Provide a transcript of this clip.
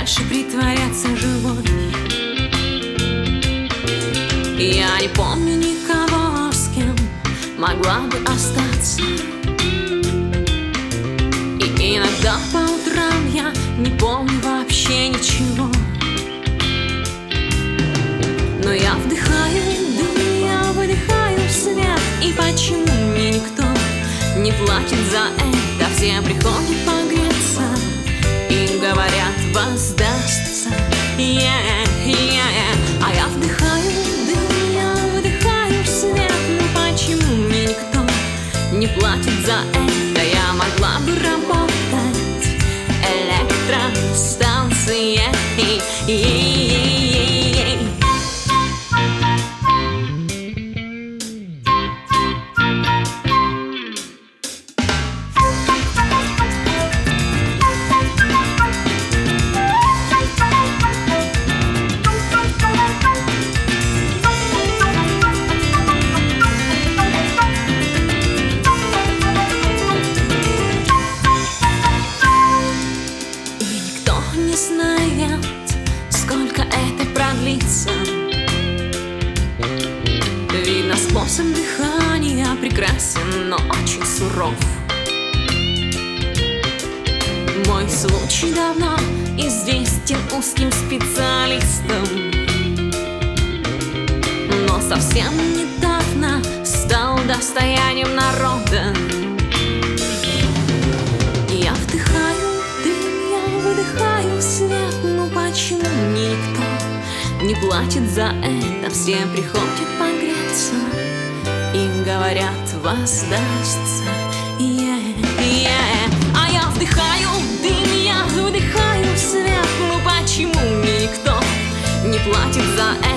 дальше притворяться живой. Я не помню никого, с кем могла бы остаться. И иногда по утрам я не помню вообще ничего. Но я вдыхаю дым, я выдыхаю свет. И почему мне никто не платит за это? Все приходят погреться и говорят, воздастся. А я вдыхаю дым, я выдыхаю свет. Ну почему мне никто не платит за это? Я могла бы работать электростанцией. Не знает, сколько это продлится. Видно, способ дыхания прекрасен, но очень суров. Мой случай давно известен узким специалистам, но совсем недавно стал достоянием народа. Я вдыхаю дым, я выдыхаю свет. Ну почему мне никто не платит за это? Все приходят погреться и говорят, воздастся. А я вдыхаю дым, я выдыхаю свет. Ну почему мне никто не платит за это?